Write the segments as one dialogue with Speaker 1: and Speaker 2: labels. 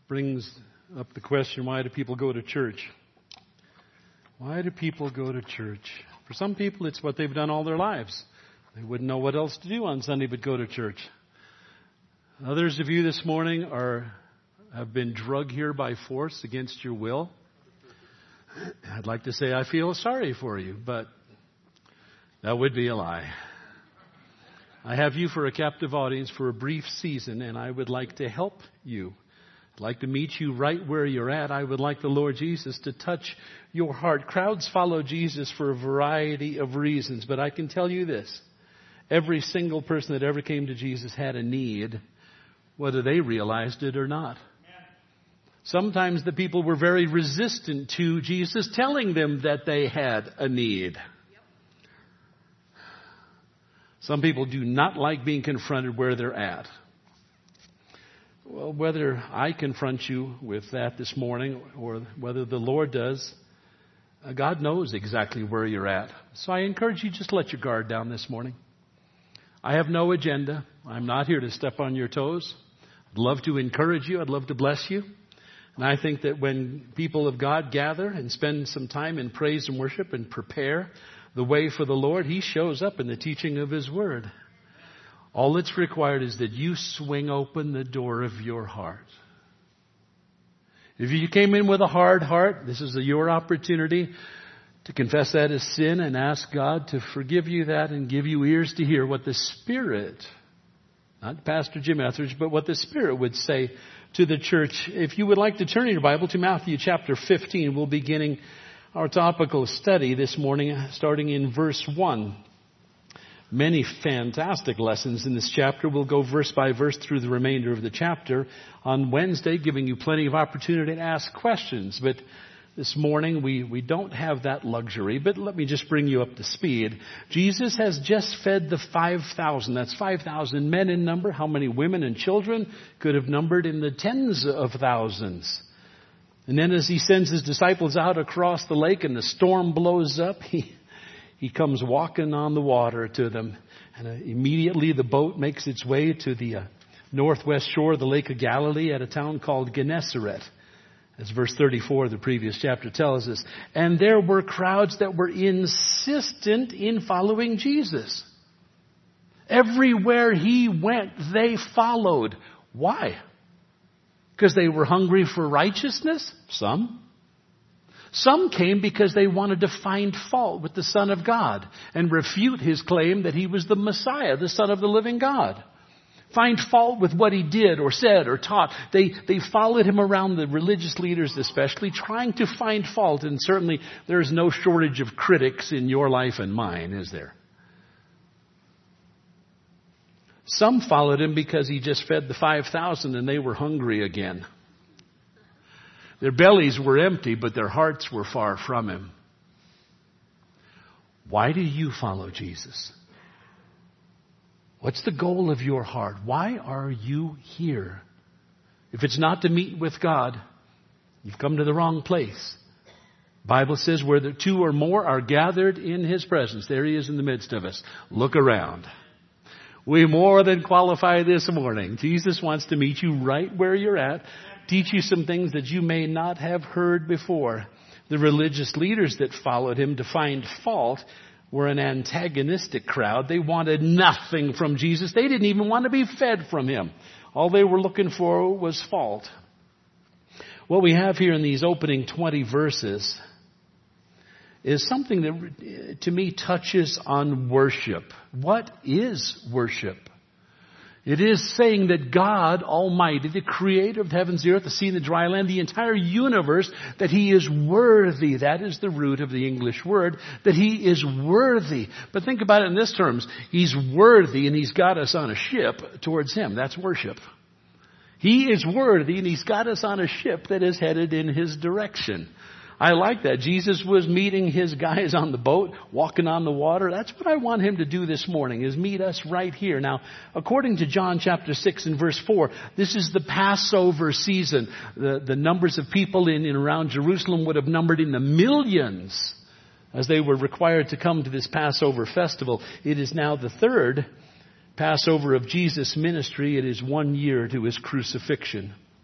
Speaker 1: brings up the question, why do people go to church? Why do people go to church? For some people, it's what they've done all their lives. They wouldn't know what else to do on Sunday but go to church. Others of you this morning have been drugged here by force against your will. I'd like to say I feel sorry for you, but that would be a lie. I have you for a captive audience for a brief season, and I would like to help you. I'd like to meet you right where you're at. I would like the Lord Jesus to touch your heart. Crowds follow Jesus for a variety of reasons, but I can tell you this. Every single person that ever came to Jesus had a need, whether they realized it or not. Sometimes the people were very resistant to Jesus telling them that they had a need. Some people do not like being confronted where they're at. Well, whether I confront you with that this morning or whether the Lord does, God knows exactly where you're at. So I encourage you, just let your guard down this morning. I have no agenda. I'm not here to step on your toes. I'd love to encourage you. I'd love to bless you. And I think that when people of God gather and spend some time in praise and worship and prepare the way for the Lord, He shows up in the teaching of His Word. All that's required is that you swing open the door of your heart. If you came in with a hard heart, this is your opportunity to confess that as sin and ask God to forgive you that and give you ears to hear what the Spirit, not Pastor Jim Etheridge, but what the Spirit would say to the church. If you would like to turn in your Bible to Matthew chapter 15, we'll be beginning our topical study this morning, starting in verse 1. Many fantastic lessons in this chapter. We'll go verse by verse through the remainder of the chapter on Wednesday, giving you plenty of opportunity to ask questions. But this morning, we don't have that luxury, but let me just bring you up to speed. Jesus has just fed the 5,000. That's 5,000 men in number. How many women and children could have numbered in the tens of thousands? And then as He sends His disciples out across the lake and the storm blows up, He comes walking on the water to them. And immediately the boat makes its way to the northwest shore of the Lake of Galilee at a town called Gennesaret. As verse 34 of the previous chapter tells us. And there were crowds that were insistent in following Jesus. Everywhere He went, they followed. Why? Because they were hungry for righteousness? Some. Some came because they wanted to find fault with the Son of God and refute His claim that He was the Messiah, the Son of the living God. Find fault with what He did or said or taught. They followed Him around, the religious leaders especially, trying to find fault. And certainly there's no shortage of critics in your life and mine, is there? Some followed Him because He just fed the 5,000 and they were hungry again. Their bellies were empty, but their hearts were far from Him. Why do you follow Jesus? What's the goal of your heart? Why are you here? If it's not to meet with God, you've come to the wrong place. The Bible says where the two or more are gathered in His presence, there He is in the midst of us. Look around. We more than qualify this morning. Jesus wants to meet you right where you're at, teach you some things that you may not have heard before. The religious leaders that followed Him to find fault were an antagonistic crowd. They wanted nothing from Jesus. They didn't even want to be fed from Him. All they were looking for was fault. What we have here in these opening 20 verses is something that, to me, touches on worship. What is worship? It is saying that God Almighty, the creator of the heavens, the earth, the sea, and the dry land, the entire universe, that He is worthy. That is the root of the English word, that He is worthy. But think about it in this terms. He's worthy and He's got us on a ship towards Him. That's worship. He is worthy and He's got us on a ship that is headed in His direction. I like that. Jesus was meeting His guys on the boat, walking on the water. That's what I want Him to do this morning, is meet us right here. Now, according to John chapter 6 and verse 4, this is the Passover season. The numbers of people in and around Jerusalem would have numbered in the millions as they were required to come to this Passover festival. It is now the third Passover of Jesus' ministry. It is 1 year to His crucifixion.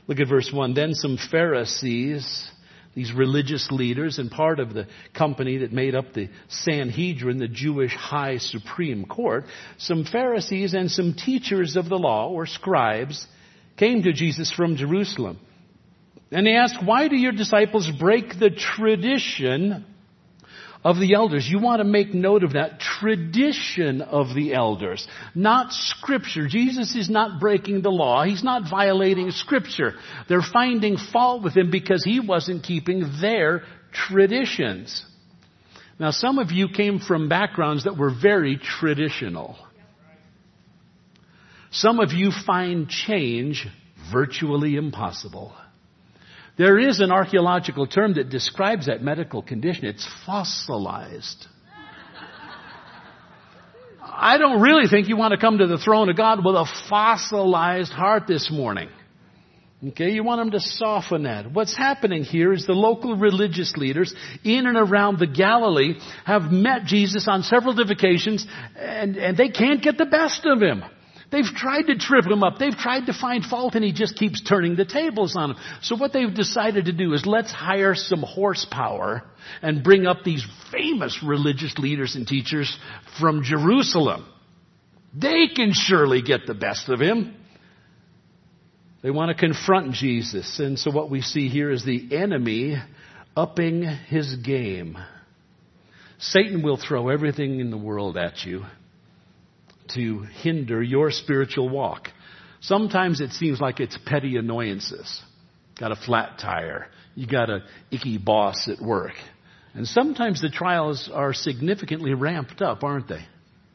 Speaker 1: Look at verse 1. Then some Pharisees, these religious leaders and part of the company that made up the Sanhedrin, the Jewish high supreme court, some Pharisees and some teachers of the law, or scribes, came to Jesus from Jerusalem. And they asked, why do your disciples break the tradition of the elders? You want to make note of that. Tradition of the elders, not Scripture. Jesus is not breaking the law. He's not violating Scripture. They're finding fault with him because he wasn't keeping their traditions. Now, some of you came from backgrounds that were very traditional. Some of you find change virtually impossible. There is an archaeological term that describes that medical condition. It's fossilized. I don't really think you want to come to the throne of God with a fossilized heart this morning. Okay, you want them to soften that. What's happening here is the local religious leaders in and around the Galilee have met Jesus on several different occasions, and they can't get the best of him. They've tried to trip him up. They've tried to find fault, and he just keeps turning the tables on them. So what they've decided to do is let's hire some horsepower and bring up these famous religious leaders and teachers from Jerusalem. They can surely get the best of him. They want to confront Jesus. And so what we see here is the enemy upping his game. Satan will throw everything in the world at you to hinder your spiritual walk. Sometimes it seems like it's petty annoyances. Got a flat tire. You got a icky boss at work. And sometimes the trials are significantly ramped up, aren't they?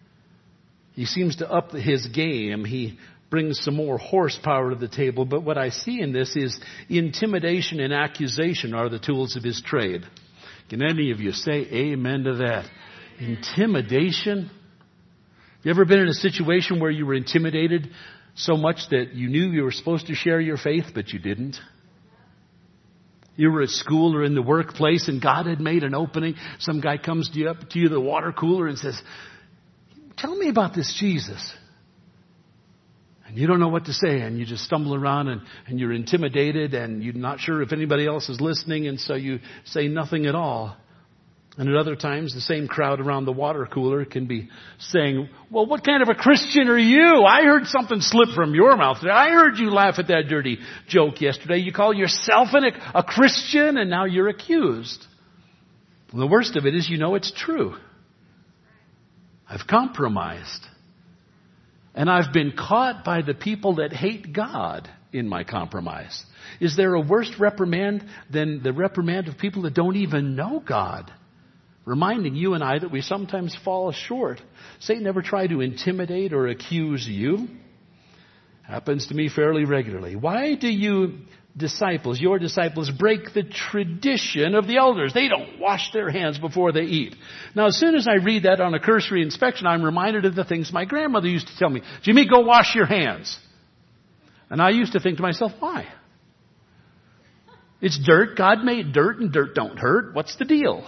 Speaker 1: He seems to up his game. He brings some more horsepower to the table. But what I see in this is intimidation and accusation are the tools of his trade. Can any of you say amen to that? Intimidation? You ever been in a situation where you were intimidated so much that you knew you were supposed to share your faith, but you didn't? You were at school or in the workplace and God had made an opening. Some guy comes to you up to you, the water cooler, and says, tell me about this Jesus. And you don't know what to say, and you just stumble around and you're intimidated and you're not sure if anybody else is listening, and so you say nothing at all. And at other times, the same crowd around the water cooler can be saying, well, what kind of a Christian are you? I heard something slip from your mouth today. I heard you laugh at that dirty joke yesterday. You call yourself a Christian, and now you're accused. And the worst of it is, you know it's true. I've compromised. And I've been caught by the people that hate God in my compromise. Is there a worse reprimand than the reprimand of people that don't even know God? Reminding you and I that we sometimes fall short. Satan never tried to intimidate or accuse you. Happens to me fairly regularly. Why do you disciples, your disciples, break the tradition of the elders? They don't wash their hands before they eat. Now, as soon as I read that on a cursory inspection, I'm reminded of the things my grandmother used to tell me. Jimmy, go wash your hands. And I used to think to myself, why? It's dirt. God made dirt, and dirt don't hurt. What's the deal?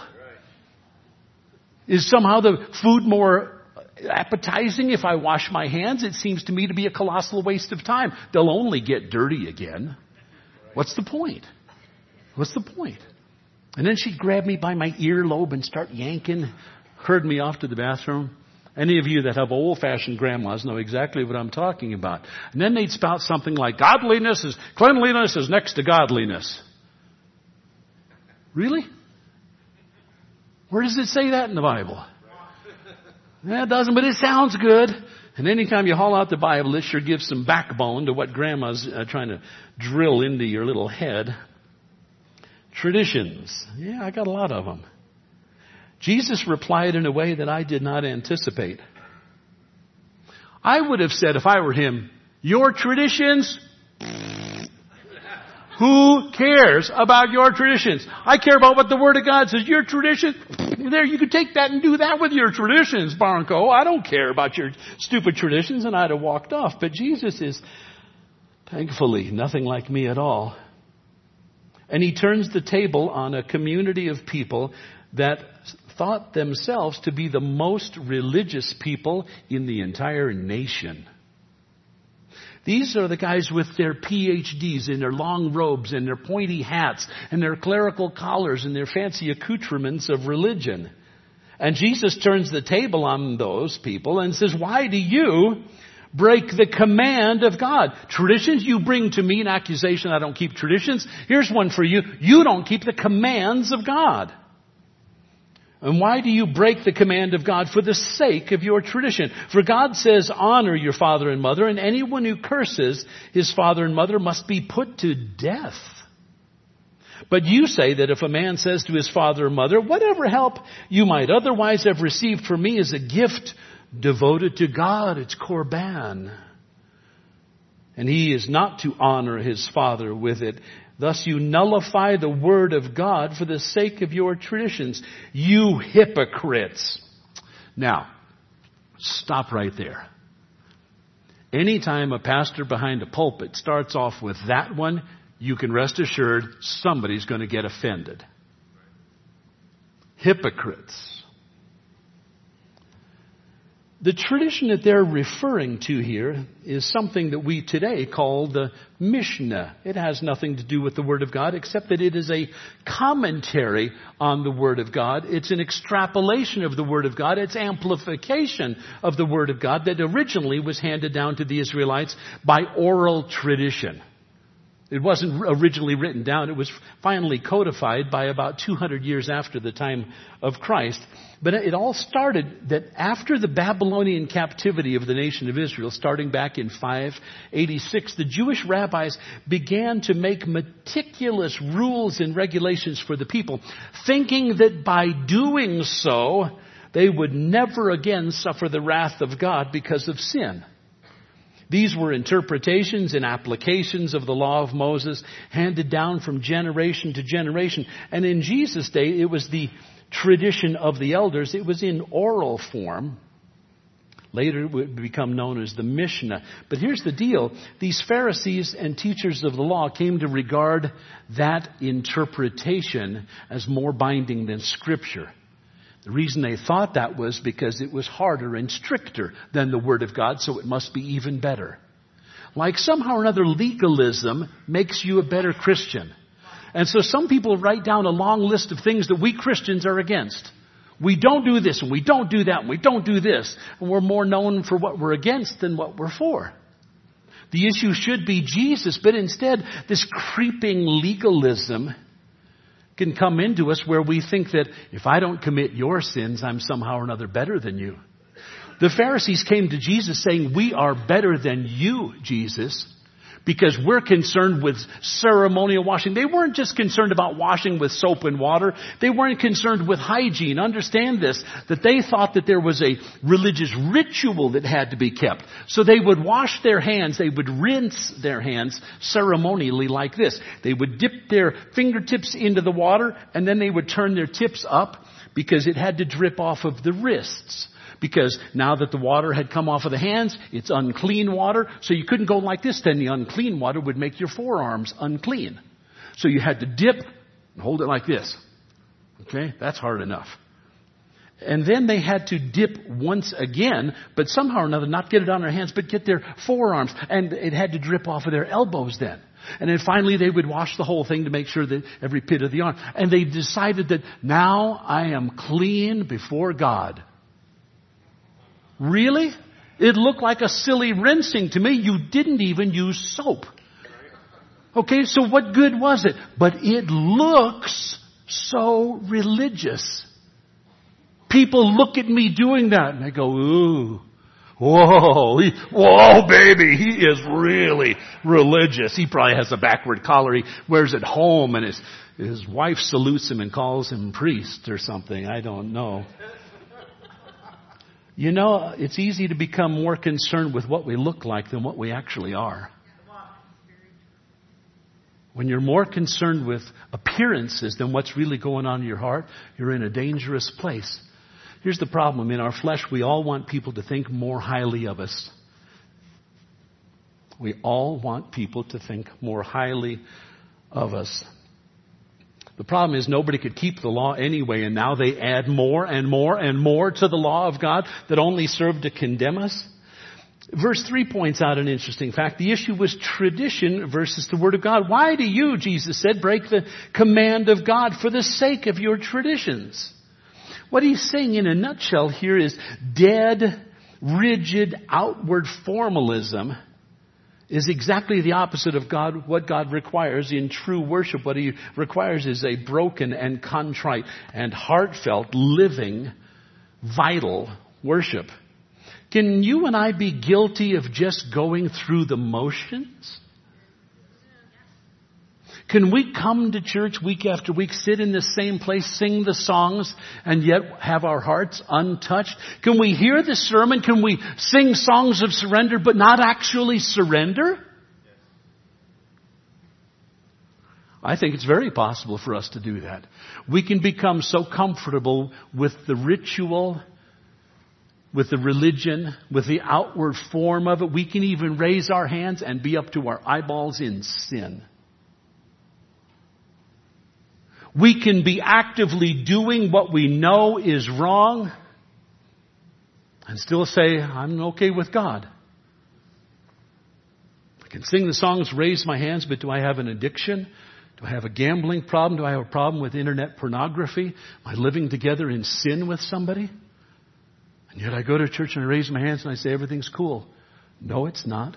Speaker 1: Is somehow the food more appetizing if I wash my hands? It seems to me to be a colossal waste of time. They'll only get dirty again. What's the point? What's the point? And then she'd grab me by my earlobe and start yanking, herd me off to the bathroom. Any of you that have old-fashioned grandmas know exactly what I'm talking about. And then they'd spout something like, cleanliness is next to godliness. Really? Where does it say that in the Bible? It doesn't, but it sounds good. And anytime you haul out the Bible, it sure gives some backbone to what Grandma's trying to drill into your little head. Traditions. Yeah, I got a lot of them. Jesus replied in a way that I did not anticipate. I would have said, if I were him, your traditions? Who cares about your traditions? I care about what the Word of God says. Your tradition, there, you could take that and do that with your traditions, Barnco. I don't care about your stupid traditions, and I'd have walked off. But Jesus is, thankfully, nothing like me at all. And he turns the table on a community of people that thought themselves to be the most religious people in the entire nation. These are the guys with their PhDs and their long robes and their pointy hats and their clerical collars and their fancy accoutrements of religion. And Jesus turns the table on those people and says, why do you break the command of God? Traditions you bring to me, an accusation I don't keep traditions. Here's one for you. You don't keep the commands of God. And why do you break the command of God? For the sake of your tradition. For God says, honor your father and mother, and anyone who curses his father and mother must be put to death. But you say that if a man says to his father or mother, whatever help you might otherwise have received from me is a gift devoted to God, it's korban, and he is not to honor his father with it. Thus you nullify the word of God for the sake of your traditions. You hypocrites. Now, stop right there. Anytime a pastor behind a pulpit starts off with that one, you can rest assured somebody's going to get offended. Hypocrites. The tradition that they're referring to here is something that we today call the Mishnah. It has nothing to do with the Word of God, except that it is a commentary on the Word of God. It's an extrapolation of the Word of God. It's amplification of the Word of God that originally was handed down to the Israelites by oral tradition. It wasn't originally written down. It was finally codified by about 200 years after the time of Christ. But it all started that after the Babylonian captivity of the nation of Israel, starting back in 586, the Jewish rabbis began to make meticulous rules and regulations for the people, thinking that by doing so, they would never again suffer the wrath of God because of sin. These were interpretations and applications of the law of Moses handed down from generation to generation. And in Jesus' day, it was the tradition of the elders. It was in oral form. Later it would become known as the Mishnah. But here's the deal. These Pharisees and teachers of the law came to regard that interpretation as more binding than Scripture. The reason they thought that was because it was harder and stricter than the Word of God, so it must be even better. Like somehow or another, legalism makes you a better Christian. And so some people write down a long list of things that we Christians are against. We don't do this, and we don't do that, and we don't do this. And we're more known for what we're against than what we're for. The issue should be Jesus, but instead, this creeping legalism can come into us where we think that if I don't commit your sins, I'm somehow or another better than you. The Pharisees came to Jesus saying, we are better than you, Jesus, because we're concerned with ceremonial washing. They weren't just concerned about washing with soap and water. They weren't concerned with hygiene. Understand this, that they thought that there was a religious ritual that had to be kept. So they would wash their hands. They would rinse their hands ceremonially like this. They would dip their fingertips into the water, and then they would turn their tips up because it had to drip off of the wrists. Because now that the water had come off of the hands, it's unclean water. So you couldn't go like this, then the unclean water would make your forearms unclean. So you had to dip and hold it like this. Okay, that's hard enough. And then they had to dip once again, but somehow or another not get it on their hands, but get their forearms. And it had to drip off of their elbows then. And then finally they would wash the whole thing to make sure that every pit of the arm. And they decided that now I am clean before God. Really? It looked like a silly rinsing to me. You didn't even use soap. Okay, so what good was it? But it looks so religious. People look at me doing that and they go, ooh, whoa, baby, he is really religious. He probably has a backward collar he wears at home, and his wife salutes him and calls him priest or something. I don't know. You know, it's easy to become more concerned with what we look like than what we actually are. When you're more concerned with appearances than what's really going on in your heart, you're in a dangerous place. Here's the problem. In our flesh, we all want people to think more highly of us. We all want people to think more highly of us. The problem is nobody could keep the law anyway, and now they add more and more and more to the law of God that only served to condemn us. Verse 3 points out an interesting fact. The issue was tradition versus the Word of God. Why do you, Jesus said, break the command of God for the sake of your traditions? What he's saying in a nutshell here is dead, rigid, outward formalism is exactly the opposite of God, what God requires in true worship. What he requires is a broken and contrite and heartfelt, living, vital worship. Can you and I be guilty of just going through the motions? Can we come to church week after week, sit in the same place, sing the songs, and yet have our hearts untouched? Can we hear the sermon? Can we sing songs of surrender but not actually surrender? I think it's very possible for us to do that. We can become so comfortable with the ritual, with the religion, with the outward form of it. We can even raise our hands and be up to our eyeballs in sin. We can be actively doing what we know is wrong and still say, I'm okay with God. I can sing the songs, raise my hands, but do I have an addiction? Do I have a gambling problem? Do I have a problem with internet pornography? Am I living together in sin with somebody? And yet I go to church and I raise my hands and I say everything's cool. No, it's not.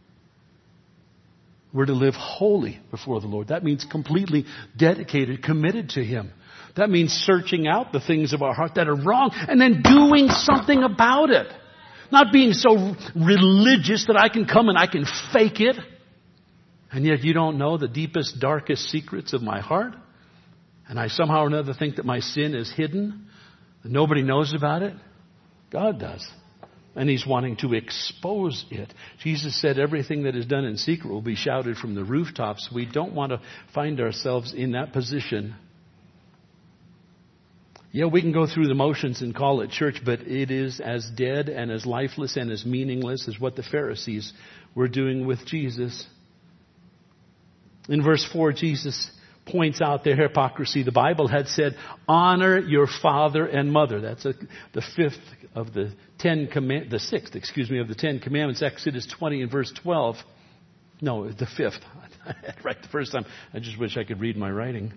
Speaker 1: We're to live holy before the Lord. That means completely dedicated, committed to Him. That means searching out the things of our heart that are wrong and then doing something about it. Not being so religious that I can come and I can fake it. And yet you don't know the deepest, darkest secrets of my heart. And I somehow or another think that my sin is hidden. That nobody knows about it. God does. And He's wanting to expose it. Jesus said everything that is done in secret will be shouted from the rooftops. We don't want to find ourselves in that position. Yeah, we can go through the motions and call it church, but it is as dead and as lifeless and as meaningless as what the Pharisees were doing with Jesus. In verse 4, Jesus points out their hypocrisy. The Bible had said, honor your father and mother. That's the sixth of the Ten Commandments, Exodus 20 and verse 12. No, the fifth. Right the first time. I just wish I could read my writing.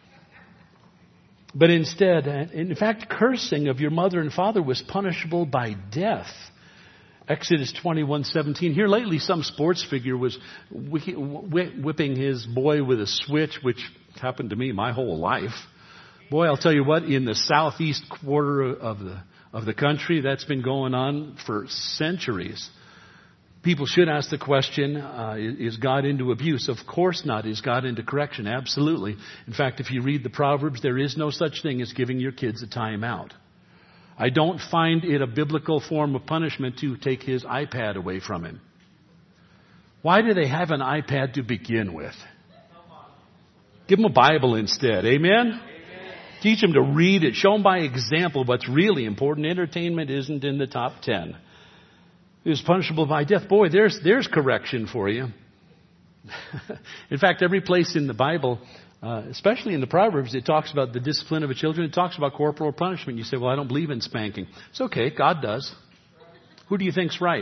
Speaker 1: But instead, in fact, cursing of your mother and father was punishable by death. Exodus 21:17. Here lately, some sports figure was whipping his boy with a switch, which happened to me my whole life. Boy, I'll tell you what, in the southeast quarter of the country, that's been going on for centuries. People should ask the question, is God into abuse? Of course not. Is God into correction? Absolutely. In fact, if you read the Proverbs, there is no such thing as giving your kids a time out. I don't find it a biblical form of punishment to take his iPad away from him. Why do they have an iPad to begin with? Give them a Bible instead. Amen? Teach them to read it. Show them by example what's really important. Entertainment isn't in the top 10. It was punishable by death. Boy, there's correction for you. In fact, every place in the Bible, especially in the Proverbs, it talks about the discipline of a children. It talks about corporal punishment. You say, well, I don't believe in spanking. It's okay. God does. Who do you think's right?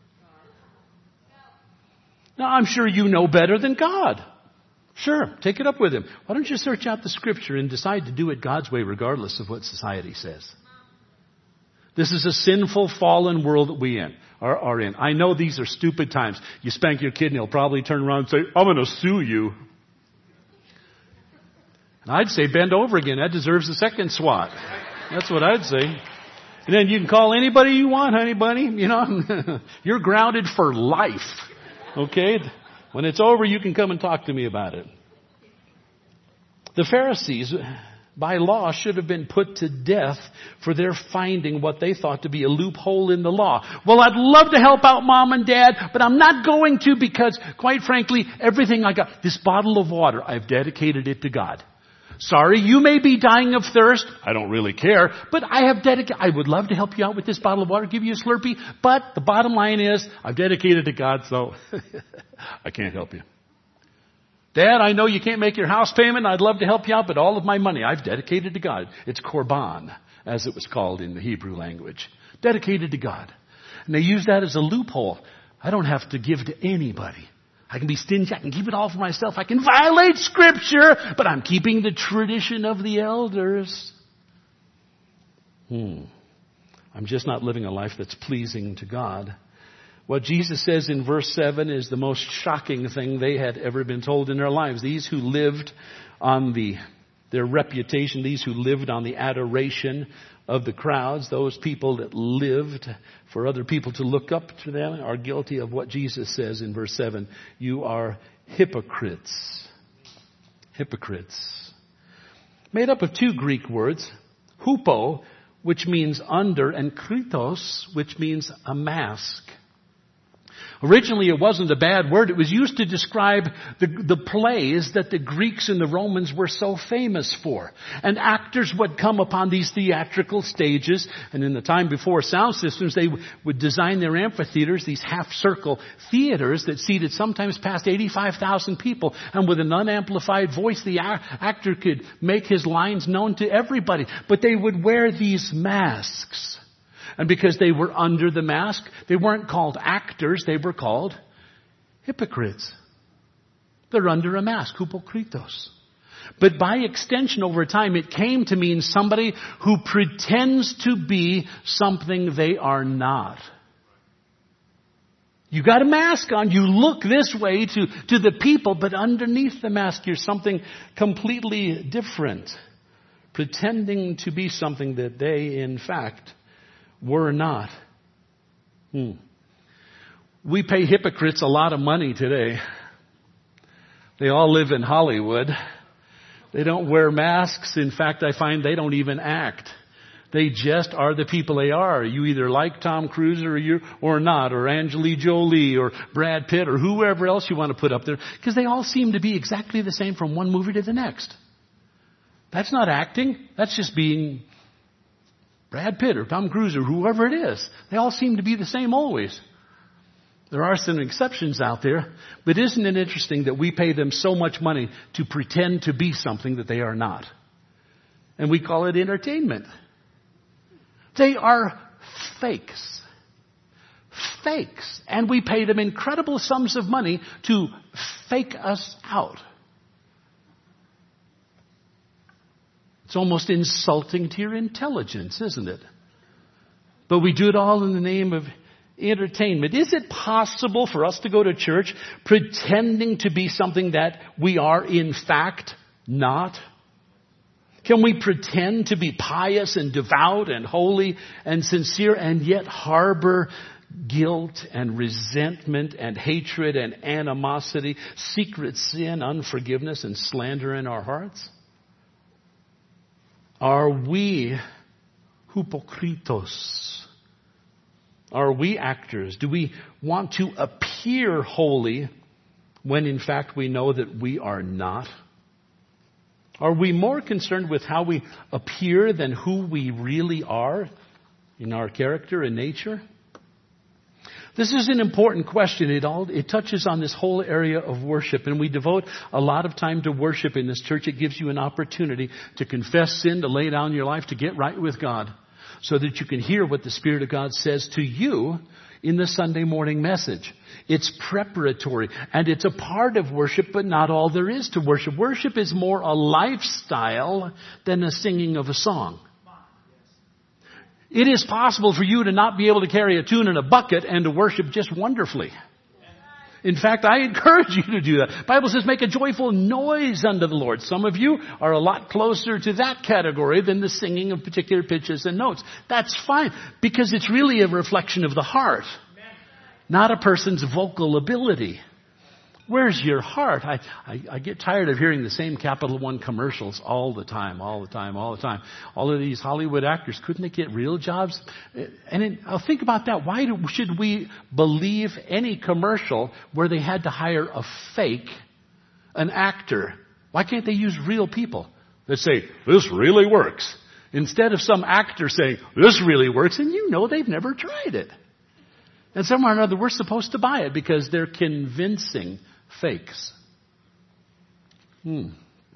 Speaker 1: Now, I'm sure you know better than God. Sure, take it up with Him. Why don't you search out the Scripture and decide to do it God's way regardless of what society says? This is a sinful, fallen world that we are in. I know these are stupid times. You spank your kid and he'll probably turn around and say, I'm going to sue you. And I'd say bend over again. That deserves a second swat. That's what I'd say. And then you can call anybody you want, honey bunny. You know, you're grounded for life. Okay? When it's over, you can come and talk to me about it. The Pharisees, by law, should have been put to death for their finding what they thought to be a loophole in the law. Well, I'd love to help out mom and dad, but I'm not going to because, quite frankly, everything I got, this bottle of water, I've dedicated it to God. Sorry, you may be dying of thirst. I don't really care, but I would love to help you out with this bottle of water, give you a Slurpee, but the bottom line is, I've dedicated to God, so I can't help you. Dad, I know you can't make your house payment. I'd love to help you out, but all of my money I've dedicated to God. It's korban, as it was called in the Hebrew language. Dedicated to God. And they use that as a loophole. I don't have to give to anybody. I can be stingy. I can keep it all for myself. I can violate Scripture, but I'm keeping the tradition of the elders. I'm just not living a life that's pleasing to God. What Jesus says in verse 7 is the most shocking thing they had ever been told in their lives. These who lived on their reputation, these who lived on the adoration of the crowds, those people that lived for other people to look up to them, are guilty of what Jesus says in verse 7. You are hypocrites. Hypocrites. Made up of two Greek words, hupo, which means under, and kritos, which means a mask. Originally, it wasn't a bad word. It was used to describe the plays that the Greeks and the Romans were so famous for. And actors would come upon these theatrical stages. And in the time before sound systems, they would design their amphitheaters, these half-circle theaters that seated sometimes past 85,000 people. And with an unamplified voice, the actor could make his lines known to everybody. But they would wear these masks. And because they were under the mask, they weren't called actors, they were called hypocrites. They're under a mask, hypokritos. But by extension over time, it came to mean somebody who pretends to be something they are not. You got a mask on, you look this way to the people, but underneath the mask you're something completely different. Pretending to be something that they, in fact, were not. We pay hypocrites a lot of money today. They all live in Hollywood. They don't wear masks. In fact, I find they don't even act. They just are the people they are. You either like Tom Cruise or not, or Angelina Jolie or Brad Pitt or whoever else you want to put up there, because they all seem to be exactly the same from one movie to the next. That's not acting. That's just being Brad Pitt or Tom Cruise or whoever it is. They all seem to be the same always. There are some exceptions out there, but isn't it interesting that we pay them so much money to pretend to be something that they are not? And we call it entertainment. They are fakes. Fakes. And we pay them incredible sums of money to fake us out. It's almost insulting to your intelligence, isn't it? But we do it all in the name of entertainment. Is it possible for us to go to church pretending to be something that we are in fact not? Can we pretend to be pious and devout and holy and sincere and yet harbor guilt and resentment and hatred and animosity, secret sin, unforgiveness and slander in our hearts? Are we hypokritos? Are we actors? Do we want to appear holy when in fact we know that we are not? Are we more concerned with how we appear than who we really are in our character and nature? This is an important question. It touches on this whole area of worship, and we devote a lot of time to worship in this church. It gives you an opportunity to confess sin, to lay down your life, to get right with God, so that you can hear what the Spirit of God says to you in the Sunday morning message. It's preparatory, and it's a part of worship, but not all there is to worship. Worship is more a lifestyle than a singing of a song. It is possible for you to not be able to carry a tune in a bucket and to worship just wonderfully. In fact, I encourage you to do that. The Bible says make a joyful noise unto the Lord. Some of you are a lot closer to that category than the singing of particular pitches and notes. That's fine, because it's really a reflection of the heart, not a person's vocal ability. Where's your heart? I get tired of hearing the same Capital One commercials all the time. All of these Hollywood actors, couldn't they get real jobs? And I'll think about that. Why should we believe any commercial where they had to hire an actor? Why can't they use real people that say, this really works? Instead of some actor saying, this really works, and you know they've never tried it. And somewhere or another, we're supposed to buy it because they're convincing fakes.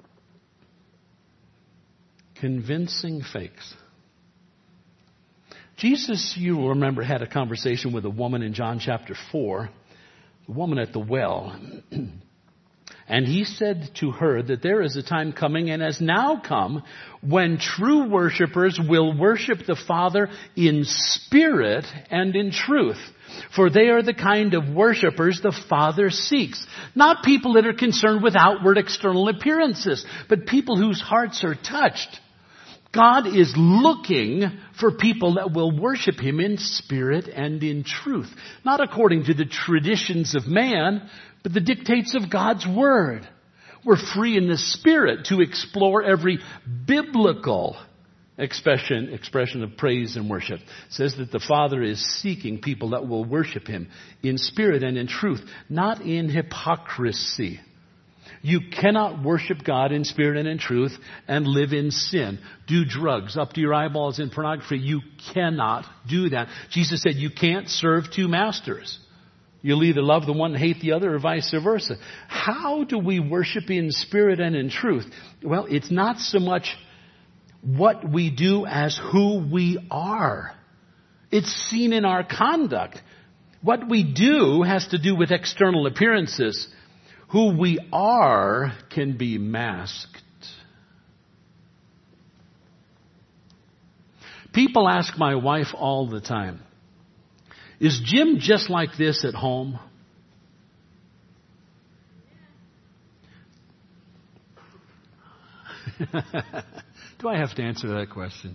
Speaker 1: Convincing fakes. Jesus, you will remember, had a conversation with a woman in John chapter 4, the woman at the well. And he said to her that there is a time coming and has now come when true worshipers will worship the Father in spirit and in truth. For they are the kind of worshipers the Father seeks. Not people that are concerned with outward external appearances, but people whose hearts are touched. God is looking for people that will worship Him in spirit and in truth. Not according to the traditions of man, but the dictates of God's Word. We're free in the Spirit to explore every biblical expression of praise and worship. It says that the Father is seeking people that will worship Him in spirit and in truth, not in hypocrisy. You cannot worship God in spirit and in truth and live in sin. Do drugs up to your eyeballs in pornography. You cannot do that. Jesus said you can't serve two masters. You'll either love the one and hate the other, or vice versa. How do we worship in spirit and in truth? Well, it's not so much what we do as who we are. It's seen in our conduct. What we do has to do with external appearances. Who we are can be masked. People ask my wife all the time, is Jim just like this at home? Do I have to answer that question?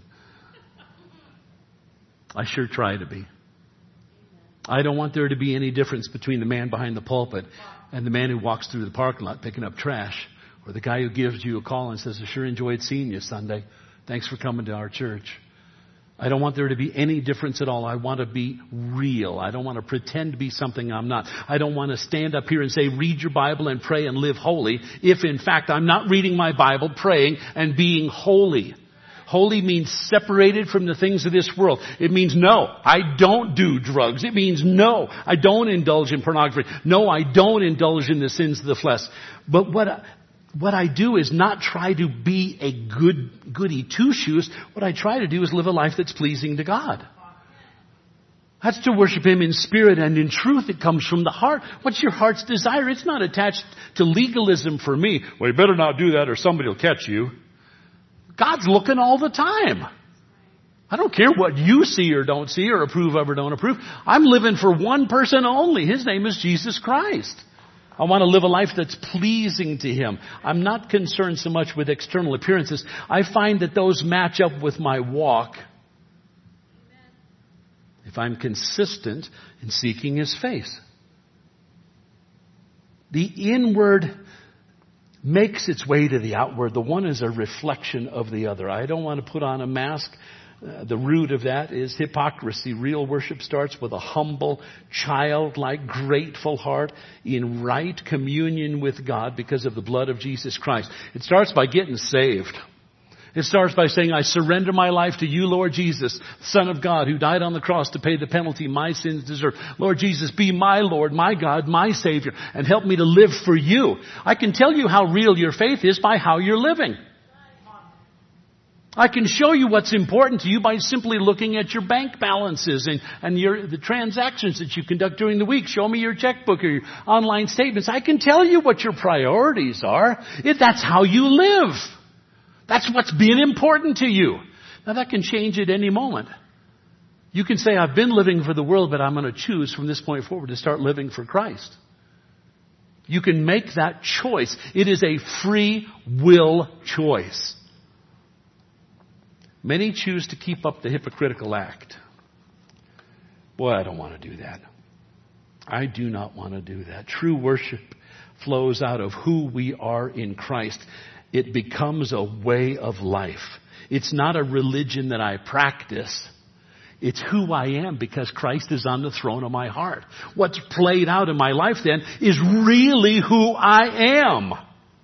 Speaker 1: I sure try to be. I don't want there to be any difference between the man behind the pulpit and the man who walks through the parking lot picking up trash, or the guy who gives you a call and says, I sure enjoyed seeing you Sunday. Thanks for coming to our church. I don't want there to be any difference at all. I want to be real. I don't want to pretend to be something I'm not. I don't want to stand up here and say, read your Bible and pray and live holy, if in fact I'm not reading my Bible, praying, and being holy. Holy means separated from the things of this world. It means no, I don't do drugs. It means no, I don't indulge in pornography. No, I don't indulge in the sins of the flesh. But what I do is not try to be a goody two-shoes. What I try to do is live a life that's pleasing to God. That's to worship Him in spirit and in truth. It comes from the heart. What's your heart's desire? It's not attached to legalism for me. Well, you better not do that or somebody will catch you. God's looking all the time. I don't care what you see or don't see or approve of or don't approve. I'm living for one person only. His name is Jesus Christ. I want to live a life that's pleasing to Him. I'm not concerned so much with external appearances. I find that those match up with my walk if I'm consistent in seeking His face. The inward makes its way to the outward. The one is a reflection of the other. I don't want to put on a mask. The root of that is hypocrisy. Real worship starts with a humble, childlike, grateful heart in right communion with God because of the blood of Jesus Christ. It starts by getting saved. It starts by saying, I surrender my life to you, Lord Jesus, Son of God, who died on the cross to pay the penalty my sins deserve. Lord Jesus, be my Lord, my God, my Savior, and help me to live for you. I can tell you how real your faith is by how you're living. I can show you what's important to you by simply looking at your bank balances and the transactions that you conduct during the week. Show me your checkbook or your online statements. I can tell you what your priorities are. That's how you live. That's what's been important to you. Now that can change at any moment. You can say, I've been living for the world, but I'm going to choose from this point forward to start living for Christ. You can make that choice. It is a free will choice. Many choose to keep up the hypocritical act. Boy, I don't want to do that. I do not want to do that. True worship flows out of who we are in Christ. It becomes a way of life. It's not a religion that I practice. It's who I am because Christ is on the throne of my heart. What's played out in my life then is really who I am.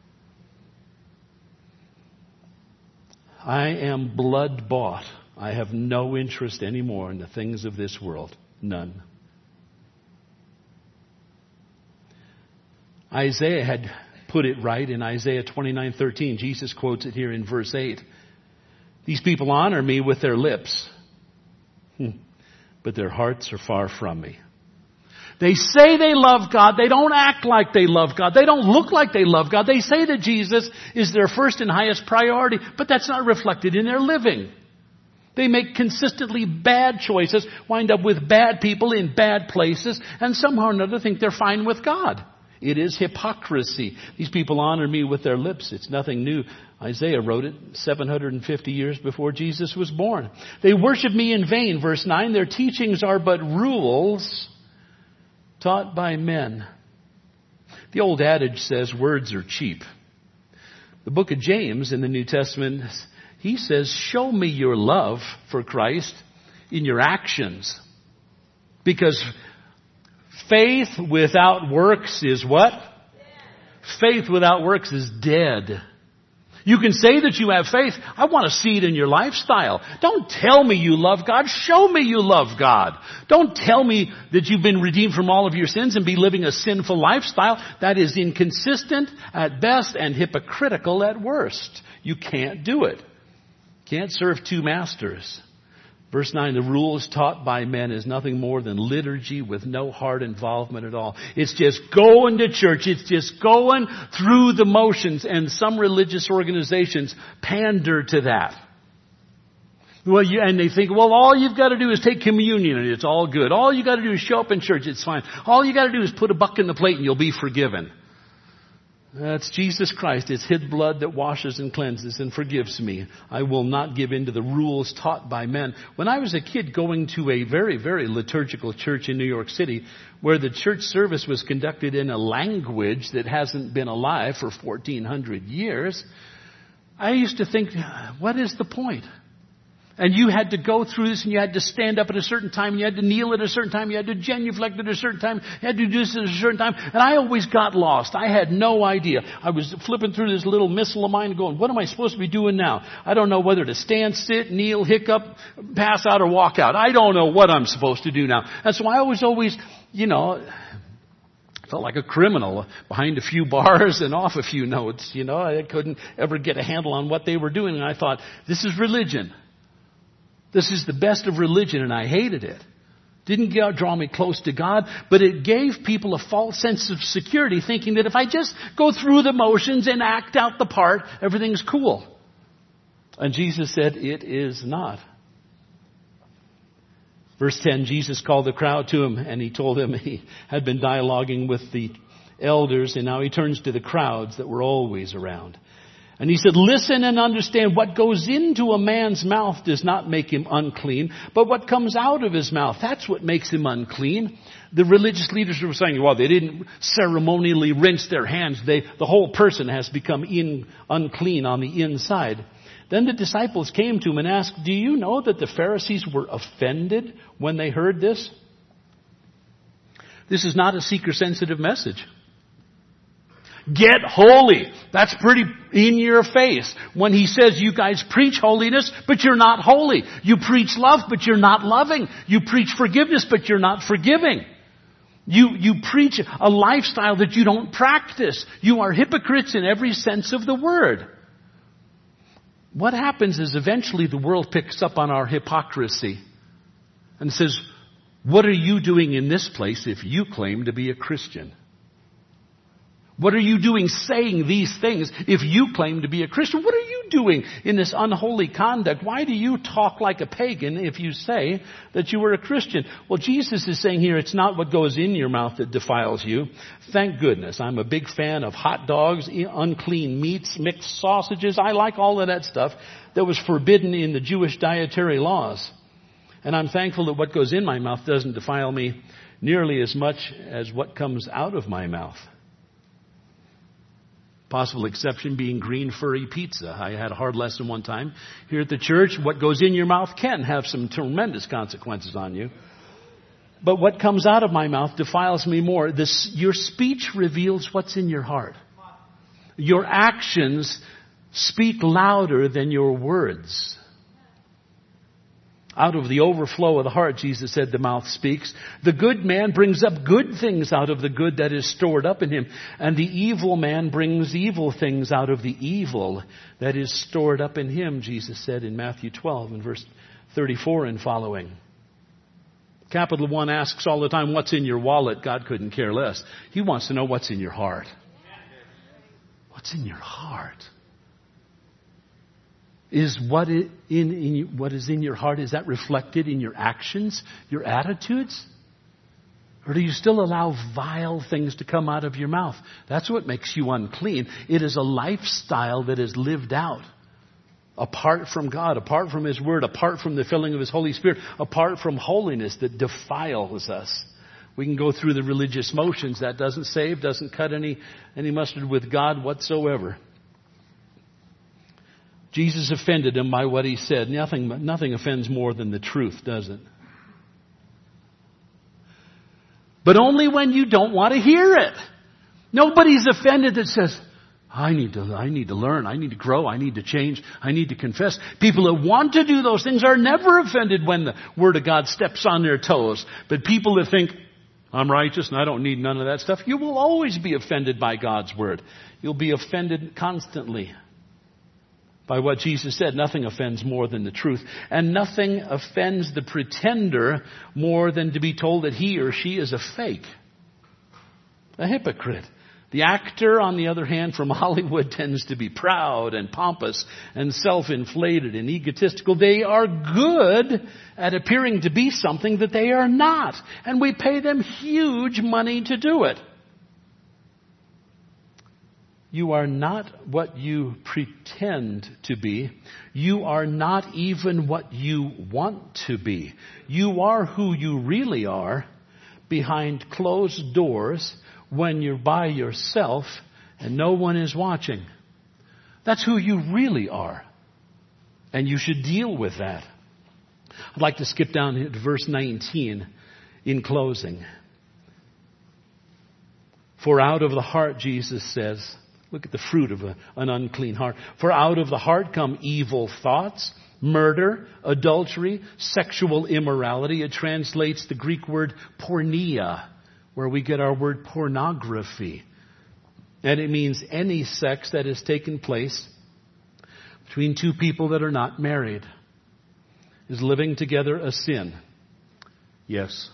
Speaker 1: I am blood bought. I have no interest anymore in the things of this world. None. Isaiah had put it right in Isaiah 29:13. Jesus quotes it here in verse 8. These people honor me with their lips, but their hearts are far from me. They say they love God. They don't act like they love God. They don't look like they love God. They say that Jesus is their first and highest priority, but that's not reflected in their living. They make consistently bad choices, wind up with bad people in bad places, and somehow or another think they're fine with God. It is hypocrisy. These people honor me with their lips. It's nothing new. Isaiah wrote it 750 years before Jesus was born. They worship me in vain. Verse 9, their teachings are but rules taught by men. The old adage says words are cheap. The book of James in the New Testament, he says, show me your love for Christ in your actions. Because faith without works is what? Faith without works is dead. You can say that you have faith. I want to see it in your lifestyle. Don't tell me you love God. Show me you love God. Don't tell me that you've been redeemed from all of your sins and be living a sinful lifestyle. That is inconsistent at best and hypocritical at worst. You can't do it. Can't serve two masters. Verse 9, the rules taught by men is nothing more than liturgy with no heart involvement at all. It's just going to church. It's just going through the motions. And some religious organizations pander to that. And they think, well, all you've got to do is take communion and it's all good. All you got to do is show up in church. It's fine. All you got to do is put a buck in the plate and you'll be forgiven. That's Jesus Christ. It's His blood that washes and cleanses and forgives me. I will not give in to the rules taught by men. When I was a kid going to a very, very liturgical church in New York City, where the church service was conducted in a language that hasn't been alive for 1,400 years, I used to think, what is the point? And you had to go through this and you had to stand up at a certain time. You had to kneel at a certain time. You had to genuflect at a certain time. You had to do this at a certain time. And I always got lost. I had no idea. I was flipping through this little missile of mine going, what am I supposed to be doing now? I don't know whether to stand, sit, kneel, hiccup, pass out, or walk out. I don't know what I'm supposed to do now. And so I was always, felt like a criminal behind a few bars and off a few notes. I couldn't ever get a handle on what they were doing. And I thought, this is religion. This is the best of religion, and I hated it. Didn't draw me close to God, but it gave people a false sense of security, thinking that if I just go through the motions and act out the part, everything's cool. And Jesus said, it is not. Verse 10, Jesus called the crowd to him, and he told them he had been dialoguing with the elders, and now he turns to the crowds that were always around. And he said, listen and understand, what goes into a man's mouth does not make him unclean, but what comes out of his mouth, that's what makes him unclean. The religious leaders were saying, well, they didn't ceremonially rinse their hands. The whole person has become unclean on the inside. Then the disciples came to him and asked, do you know that the Pharisees were offended when they heard this? This is not a seeker-sensitive message. Get holy. That's pretty in your face. When he says you guys preach holiness, but you're not holy. You preach love, but you're not loving. You preach forgiveness, but you're not forgiving. You preach a lifestyle that you don't practice. You are hypocrites in every sense of the word. What happens is eventually the world picks up on our hypocrisy and says, what are you doing in this place if you claim to be a Christian? What are you doing saying these things if you claim to be a Christian? What are you doing in this unholy conduct? Why do you talk like a pagan if you say that you were a Christian? Well, Jesus is saying here, it's not what goes in your mouth that defiles you. Thank goodness. I'm a big fan of hot dogs, unclean meats, mixed sausages. I like all of that stuff that was forbidden in the Jewish dietary laws. And I'm thankful that what goes in my mouth doesn't defile me nearly as much as what comes out of my mouth. Possible exception being green furry pizza. I had a hard lesson one time here at the church. What goes in your mouth can have some tremendous consequences on you. But what comes out of my mouth defiles me more. Your speech reveals what's in your heart. Your actions speak louder than your words. Out of the overflow of the heart, Jesus said, the mouth speaks. The good man brings up good things out of the good that is stored up in him. And the evil man brings evil things out of the evil that is stored up in him, Jesus said in Matthew 12 and verse 34 and following. Capital One asks all the time, what's in your wallet? God couldn't care less. He wants to know what's in your heart. What's in your heart? Is what is in your heart, is that reflected in your actions, your attitudes? Or do you still allow vile things to come out of your mouth? That's what makes you unclean. It is a lifestyle that is lived out apart from God, apart from His Word, apart from the filling of His Holy Spirit, apart from holiness that defiles us. We can go through the religious motions. That doesn't save, doesn't cut any mustard with God whatsoever. Jesus offended him by what he said. Nothing offends more than the truth, does it? But only when you don't want to hear it. Nobody's offended that says, I need to learn, I need to grow, I need to change, I need to confess. People that want to do those things are never offended when the Word of God steps on their toes. But people that think, I'm righteous and I don't need none of that stuff, you will always be offended by God's Word. You'll be offended constantly by what Jesus said. Nothing offends more than the truth. And nothing offends the pretender more than to be told that he or she is a fake, a hypocrite. The actor, on the other hand, from Hollywood tends to be proud and pompous and self-inflated and egotistical. They are good at appearing to be something that they are not. And we pay them huge money to do it. You are not what you pretend to be. You are not even what you want to be. You are who you really are behind closed doors when you're by yourself and no one is watching. That's who you really are. And you should deal with that. I'd like to skip down to verse 19 in closing. For out of the heart, Jesus says, look at the fruit of an unclean heart. For out of the heart come evil thoughts, murder, adultery, sexual immorality. It translates the Greek word porneia, where we get our word pornography. And it means any sex that has taken place between two people that are not married. Is living together a sin? Yes.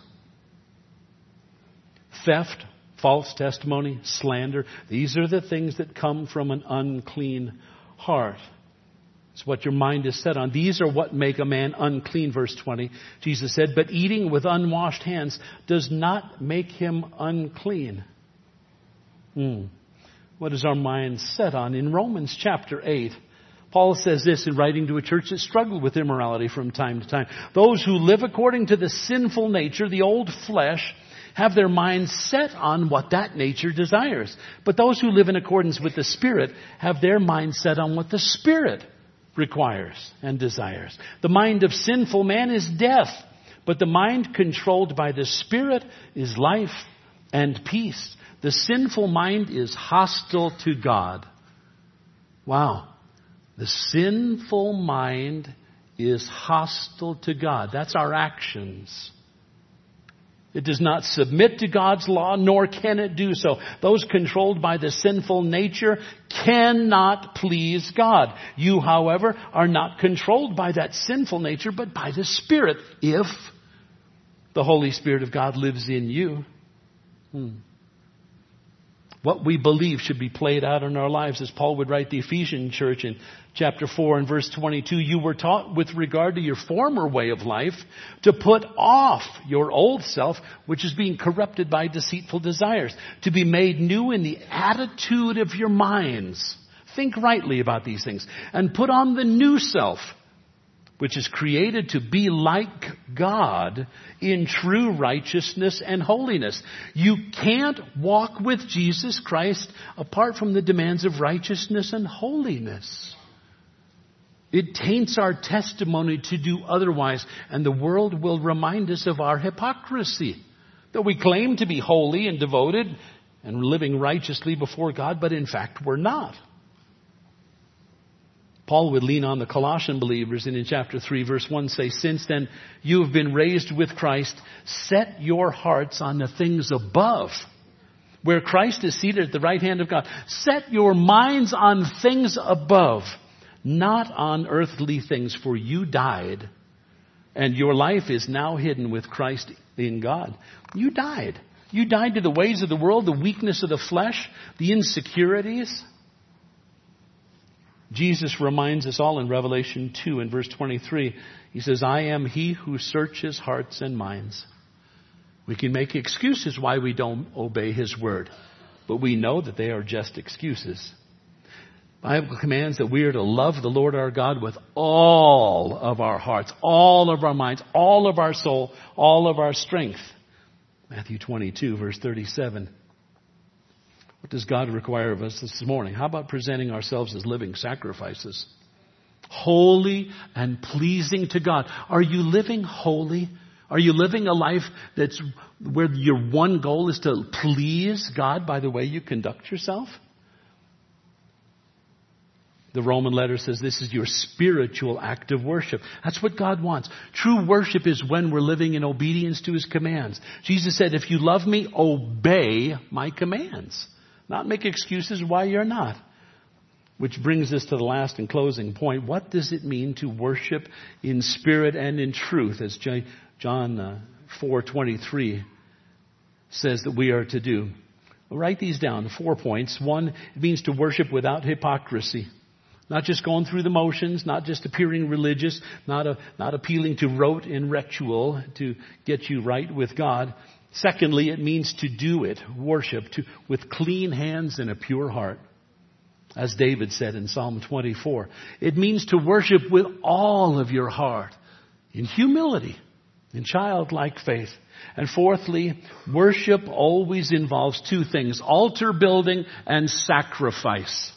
Speaker 1: Theft, false testimony, slander. These are the things that come from an unclean heart. It's what your mind is set on. These are what make a man unclean, verse 20. Jesus said, but eating with unwashed hands does not make him unclean. What is our mind set on? In Romans chapter 8, Paul says this in writing to a church that struggled with immorality from time to time. Those who live according to the sinful nature, the old flesh, have their minds set on what that nature desires. But those who live in accordance with the Spirit have their minds set on what the Spirit requires and desires. The mind of sinful man is death, but the mind controlled by the Spirit is life and peace. The sinful mind is hostile to God. Wow. The sinful mind is hostile to God. That's our actions. It does not submit to God's law, nor can it do so. Those controlled by the sinful nature cannot please God. You, however, are not controlled by that sinful nature, but by the Spirit, if the Holy Spirit of God lives in you. What we believe should be played out in our lives, as Paul would write the Ephesian church in chapter 4 and verse 22. You were taught with regard to your former way of life to put off your old self, which is being corrupted by deceitful desires, to be made new in the attitude of your minds. Think rightly about these things. And put on the new self, which is created to be like God in true righteousness and holiness. You can't walk with Jesus Christ apart from the demands of righteousness and holiness. It taints our testimony to do otherwise, and the world will remind us of our hypocrisy. That we claim to be holy and devoted and living righteously before God, but in fact we're not. Paul would lean on the Colossian believers and in chapter 3 verse 1 say, since then you have been raised with Christ, set your hearts on the things above, where Christ is seated at the right hand of God. Set your minds on things above, not on earthly things, for you died, and your life is now hidden with Christ in God. You died. You died to the ways of the world, the weakness of the flesh, the insecurities. Jesus reminds us all in Revelation 2 and verse 23. He says, I am he who searches hearts and minds. We can make excuses why we don't obey his word, but we know that they are just excuses. The Bible commands that we are to love the Lord our God with all of our hearts, all of our minds, all of our soul, all of our strength. Matthew 22, verse 37. What does God require of us this morning? How about presenting ourselves as living sacrifices? Holy and pleasing to God. Are you living holy? Are you living a life that's where your one goal is to please God by the way you conduct yourself? The Roman letter says this is your spiritual act of worship. That's what God wants. True worship is when we're living in obedience to his commands. Jesus said, if you love me, obey my commands. Not make excuses why you're not. Which brings us to the last and closing point. What does it mean to worship in spirit and in truth, as John 4:23 says that we are to do? Write these down, 4 points. 1, it means to worship without hypocrisy. Not just going through the motions, not just appearing religious, not appealing to rote and ritual to get you right with God. Secondly, it means to do it, worship, with clean hands and a pure heart. As David said in Psalm 24. It means to worship with all of your heart, in humility, in childlike faith. And fourthly, worship always involves 2 things, altar building and sacrifice.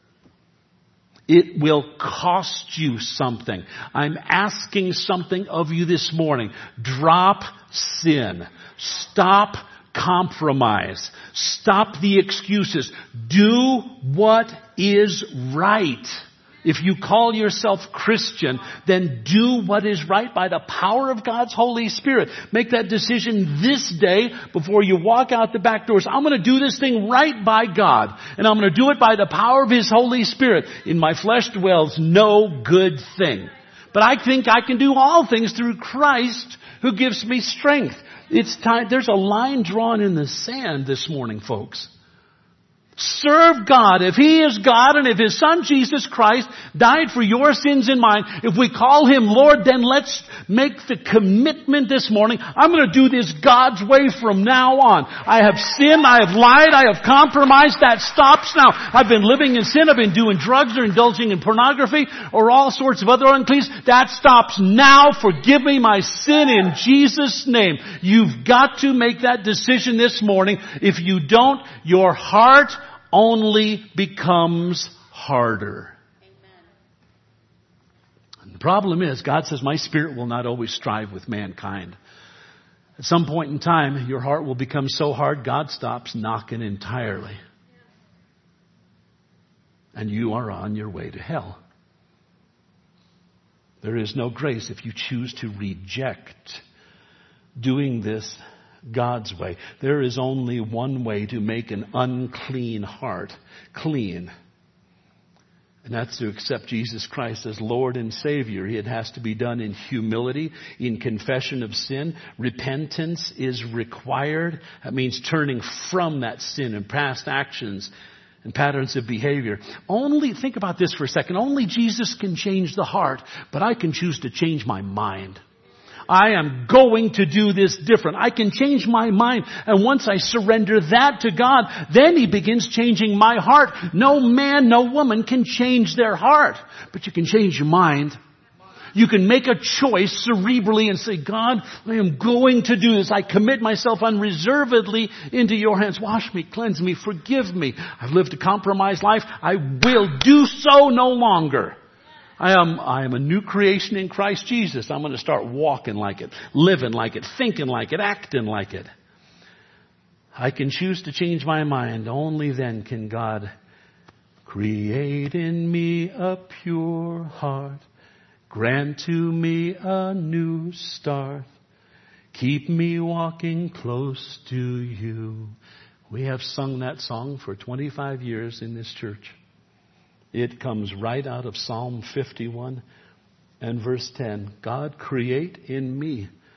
Speaker 1: It will cost you something. I'm asking something of you this morning. Drop sin. Stop compromise. Stop the excuses. Do what is right. If you call yourself Christian, then do what is right by the power of God's Holy Spirit. Make that decision this day before you walk out the back doors. I'm going to do this thing right by God. And I'm going to do it by the power of his Holy Spirit. In my flesh dwells no good thing. But I think I can do all things through Christ who gives me strength. It's time. There's a line drawn in the sand this morning, folks. Serve God. If he is God and if his son Jesus Christ died for your sins and mine, if we call him Lord, then let's make the commitment this morning. I'm going to do this God's way from now on. I have sinned. I have lied. I have compromised. That stops now. I've been living in sin. I've been doing drugs or indulging in pornography or all sorts of other uncleans. That stops now. Forgive me my sin in Jesus' name. You've got to make that decision this morning. If you don't, your heart only becomes harder. And the problem is, God says, my spirit will not always strive with mankind. At some point in time, your heart will become so hard, God stops knocking entirely. And you are on your way to hell. There is no grace if you choose to reject doing this God's way. There is only one way to make an unclean heart clean. And that's to accept Jesus Christ as Lord and Savior. It has to be done in humility, in confession of sin. Repentance is required. That means turning from that sin and past actions and patterns of behavior. Only, think about this for a second, only Jesus can change the heart, but I can choose to change my mind. I am going to do this different. I can change my mind. And once I surrender that to God, then he begins changing my heart. No man, no woman can change their heart. But you can change your mind. You can make a choice cerebrally and say, God, I am going to do this. I commit myself unreservedly into your hands. Wash me, cleanse me, forgive me. I've lived a compromised life. I will do so no longer. I am a new creation in Christ Jesus. I'm going to start walking like it, living like it, thinking like it, acting like it. I can choose to change my mind. Only then can God create in me a pure heart. Grant to me a new start. Keep me walking close to you. We have sung that song for 25 years in this church. It comes right out of Psalm 51 and verse 10. God, create in me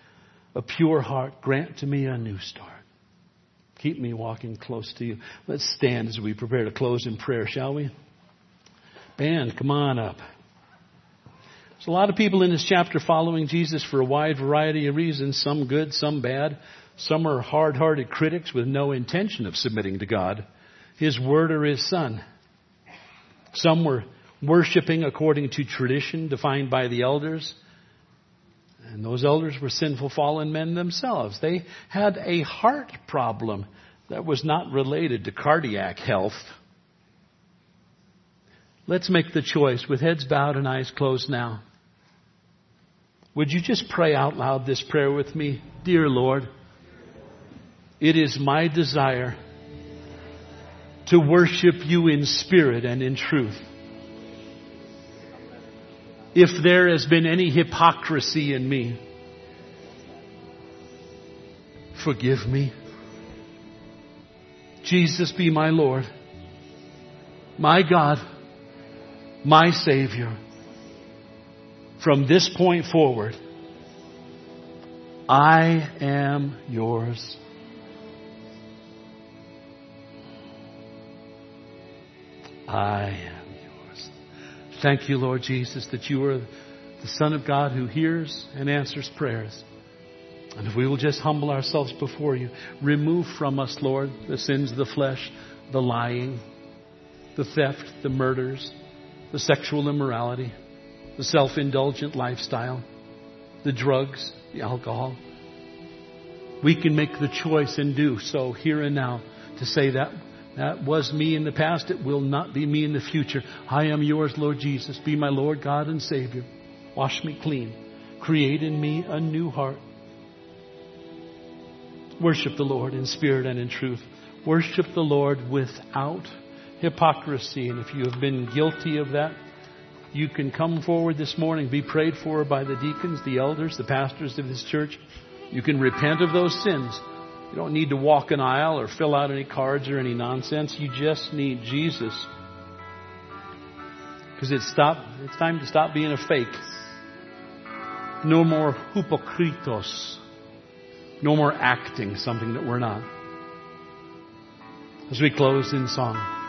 Speaker 1: a pure heart. Grant to me a new start. Keep me walking close to you. Let's stand as we prepare to close in prayer, shall we? Band, come on up. There's a lot of people in this chapter following Jesus for a wide variety of reasons, some good, some bad. Some are hard-hearted critics with no intention of submitting to God, His Word, or His Son. Some were worshiping according to tradition defined by the elders. And those elders were sinful, fallen men themselves. They had a heart problem that was not related to cardiac health. Let's make the choice with heads bowed and eyes closed now. Would you just pray out loud this prayer with me? Dear Lord, it is my desire to worship you in spirit and in truth. If there has been any hypocrisy in me, forgive me. Jesus, be my Lord, my God, my Savior. From this point forward, I am yours. I am yours. Thank you, Lord Jesus, that you are the Son of God who hears and answers prayers. And if we will just humble ourselves before you, remove from us, Lord, the sins of the flesh, the lying, the theft, the murders, the sexual immorality, the self-indulgent lifestyle, the drugs, the alcohol. We can make the choice and do so here and now to say that was me in the past. It will not be me in the future. I am yours, Lord Jesus. Be my Lord, God, and Savior. Wash me clean. Create in me a new heart. Worship the Lord in spirit and in truth. Worship the Lord without hypocrisy. And if you have been guilty of that, you can come forward this morning, be prayed for by the deacons, the elders, the pastors of this church. You can repent of those sins. You don't need to walk an aisle or fill out any cards or any nonsense. You just need Jesus. Because it's time to stop being a fake. No more hypocritos. No more acting something that we're not. As we close in song.